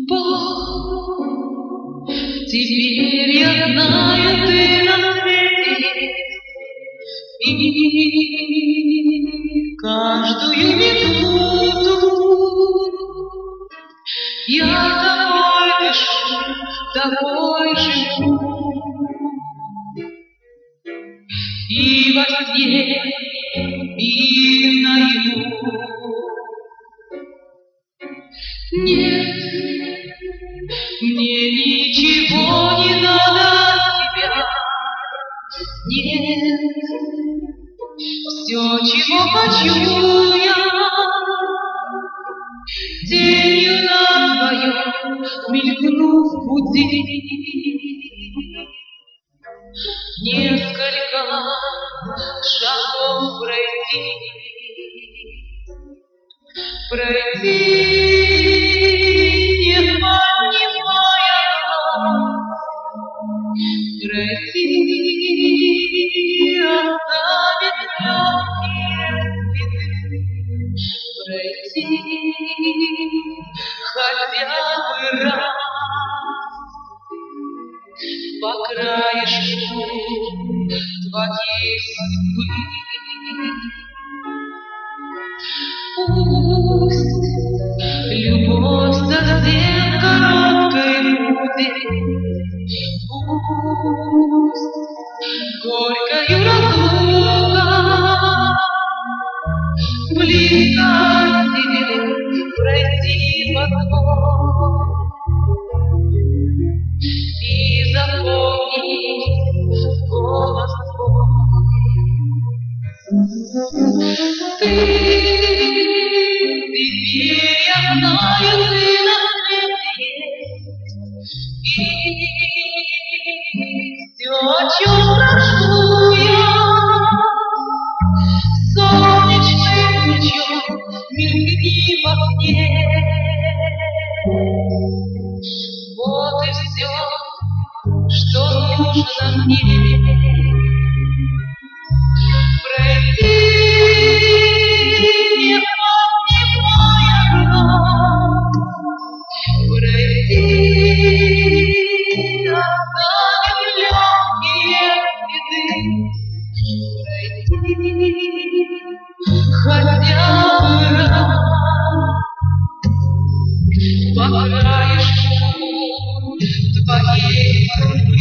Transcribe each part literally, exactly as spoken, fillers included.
Бог, теперь я знаю, ты на свете, и каждую минуту я тобой дышу, тобой живу. И во сне, и наяву. Нет, мне ничего не надо от тебя. Нет, все, чего хочу я, тенью на твоем мелькнув в пути. Несколько шагов пройти, пройти, не поднимая глаз, пройти, оставить легкие следы, пройти хотя бы раз по краешку твоей судьбы. Пусть любовь совсем короткой будет, пусть горькою разлука, близко тебе пройти потом и запомнить голос твой. Ты, теперь я знаю, ты на свете есть, и все, о чем прошу я, солнечным лучом мелькни во сне. Вот и все, что нужно мне. Пройти, не поднимая глаз, пройти, оставив легкие следы, пройти хотя бы раз по краешку твоей судьбы.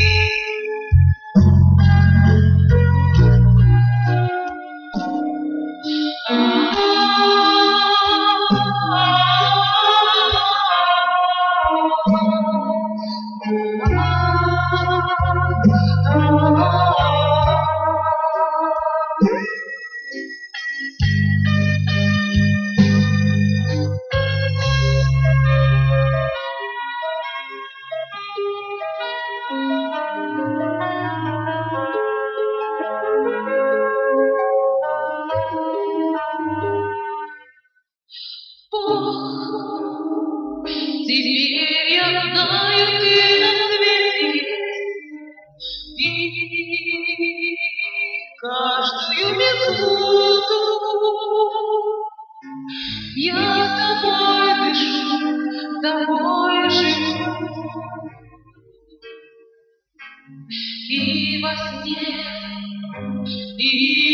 Бог, теперь я знаю, ты на свете есть, и каждую минуту я с тобой дышу, тобой живу. И во сне, и